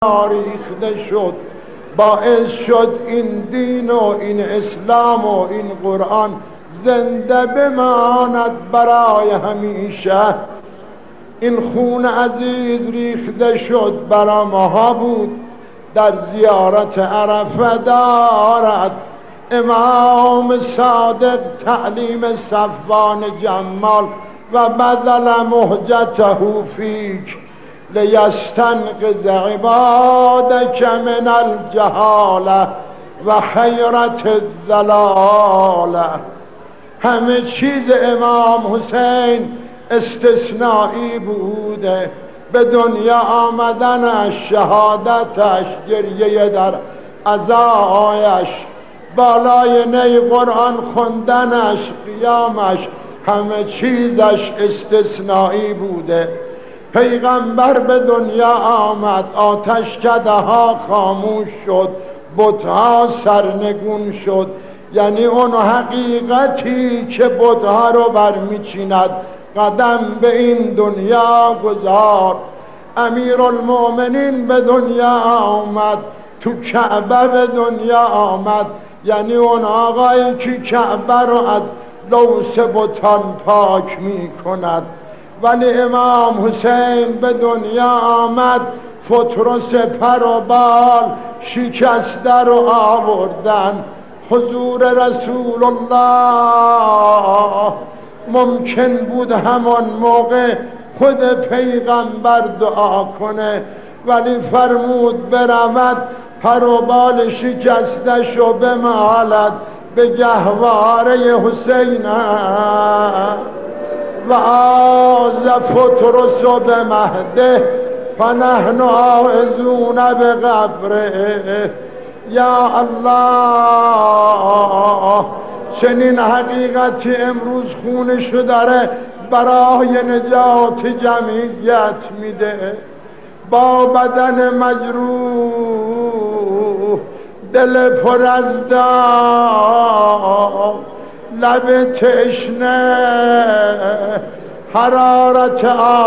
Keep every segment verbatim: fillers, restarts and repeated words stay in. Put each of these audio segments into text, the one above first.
ریخته شد، باعث شد این دین و این اسلام و این قرآن زنده بماند برای همیشه. این خون عزیز ریخته شد برای ماها بود. در زیارت عرفه دارد امام صادق تعلیم صفوان جمال و بدل مهجته فیک لیستنقذ عبادک من الجهاله و حیرت الضلاله. همه چیز امام حسین استثنایی بوده. به دنیا آمدنش، شهادتش، گریه در عزایش، بالای نی قرآن خوندنش، قیامش، همه چیزش استثنایی بوده. پیغمبر به دنیا آمد، آتشکده ها خاموش شد، بتها سرنگون شد. یعنی اون حقیقتی که بتها رو برمیچیند قدم به این دنیا گذار. امیرالمؤمنین به دنیا آمد، تو کعبه به دنیا آمد. یعنی اون آقایی که کعبه رو از لوث بتان پاک می کند. ولی امام حسین به دنیا آمد، فطرس پر و بال شکسته رو آوردن. حضور رسول الله ممکن بود همان موقع خود پیغمبر دعا کنه، ولی فرمود برود پر و بال شکسته شو بمالد به گهواره حسین و آز فطرس به مهده فنحن آعزون به قبره. یا الله، چنین حقیقتی امروز خونشو داره برای نجات جمعیت میده. با بدن مجروح، دل پر از داغ، لب تشنه، حرارت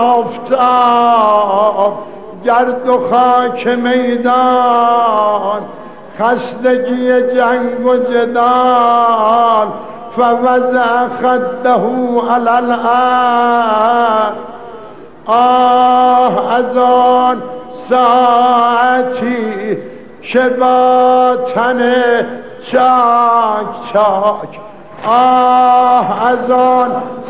آفتاب، گرد و خاک میدان، خستگی جنگ و جدال، فوضع خده علی الارض. آه از آن ساعتی که با تن چاک چاک، آه از آن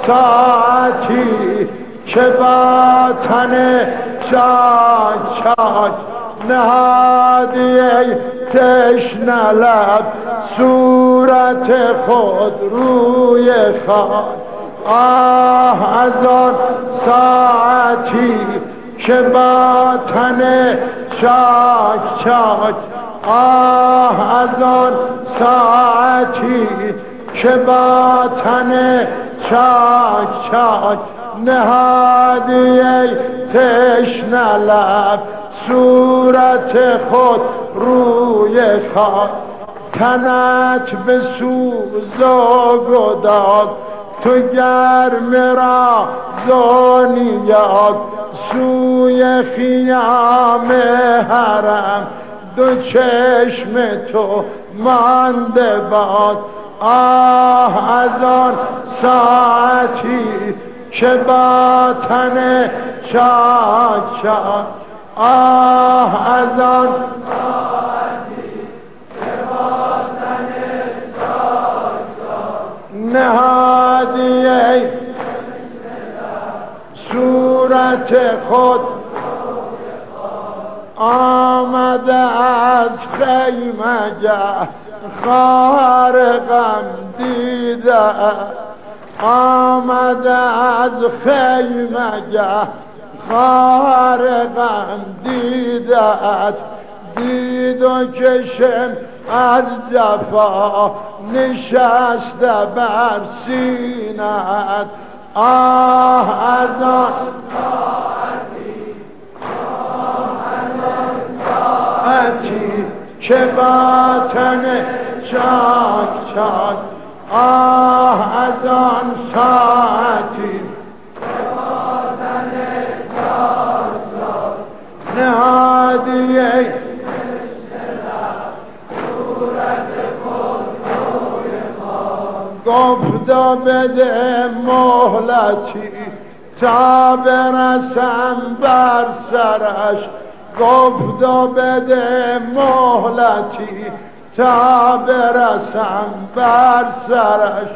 ساعتی که با تن چاک چاک، نهادی ای تشنه لب صورت خود روی خاک. آه از آن ساعتی که با تن چاک چاک، آه از آن ساعتی که با تن چاک چاک، نهادی ای تشنه لب صورت خود روی خاک. تنت به سوز و گداز، تو گرم را زونیاد، سوی خیام حرم دو چشم تو مانده باد. آه از آن ساعتی که با تن چاک چاک، آه از آن ساعتی که با تن چاک چاک، نهادی ای صورت خود آمده از خیمه خار غم دیده، آمده از خیمه خار غم دیده، دید و چشم از جفا نشسته بر سینت. آه از آن ساعتی که با تن چاک چاک، آه از آن ساعتی که با تن چاک چاک، هادیه گفتا بده مهلتی تا برسم بر سرش گفتا بده مهلتی تا برسم بر سرش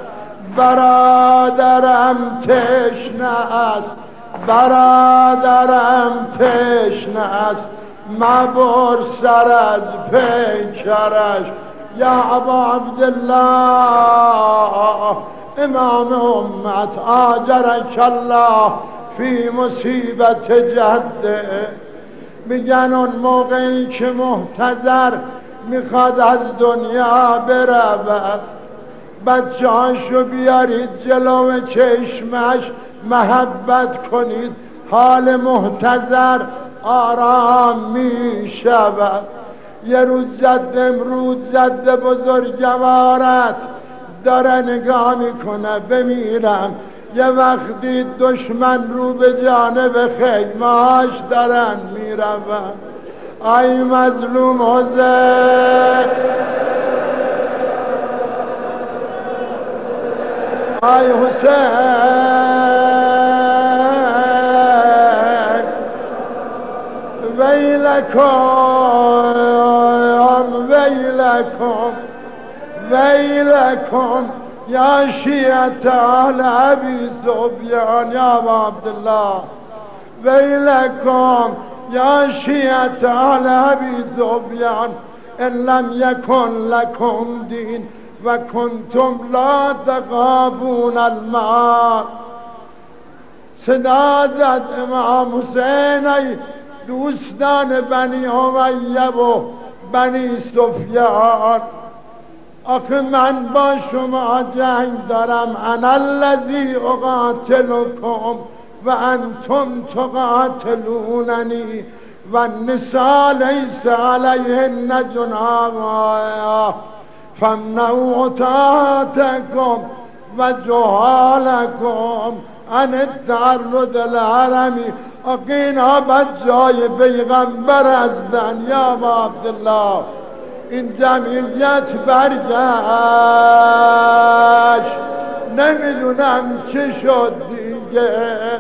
برادرم تشنه است برادرم تشنه است مبر سر از پیکرش یا ابا عبدالله امام امت آجرک الله فی مصیبت جده. میگن اون موقعی که محتضر میخواد از دنیا برود بچه‌هاشو بیارید جلو چشمش محبت کنید حال محتضر آرام می شود. یه روز جد امروز جد بزرگوارت داره نگاه میکنه بمیرم یه وقتی دشمن رو به جانب خیمه‌اش دارن میرون ای مظلوم حسین ای حسین ویلکم ویلکم ویلکم یا شیعت آل ابی سفیان یا ابا عبدالله ویلکم یا شیعت آل ابی سفیان ان لم یکن لکم دین و کنتم لا تخافون الموت. صدا زد امام حسین ای دوستان بنی امیه و بنی سفیان آخه من با شما جنگ دارم انا الذی اقاتلکم و انتم تقاتلوننی و النساء لیس علیهن جناح فامنعوا طاعتکم و جهالکم عن التعرض الحرمی. آخه اینها بچه‌های پیغمبر هستن یا ابا عبدالله. این جمعیت برگشت نمیدونم چه شد دیگه.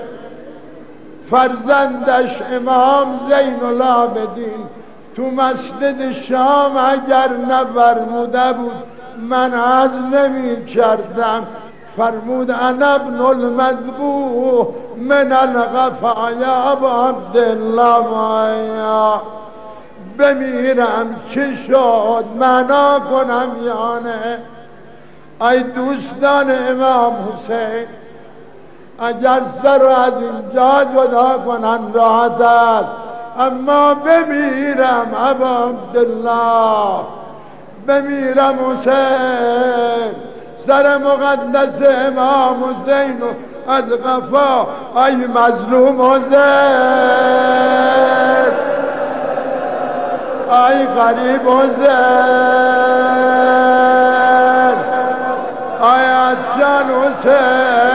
فرزندش امام زین العابدین تو مسجد شام اگر نفرموده بود من از نمی کردم فرمود انا ابن المذبوح من الغفا یا ابا عبدالله مایا بمیرم چه شد معنا کنم یا نه. ای دوستان امام حسین اگر سر از اینجا جدا کنن راحت است اما بمیرم ابا عبدالله بمیرم حسین سر مقدس امام حسین از غفا ای مظلوم حسین ای غریب حسین ای عطشان حسین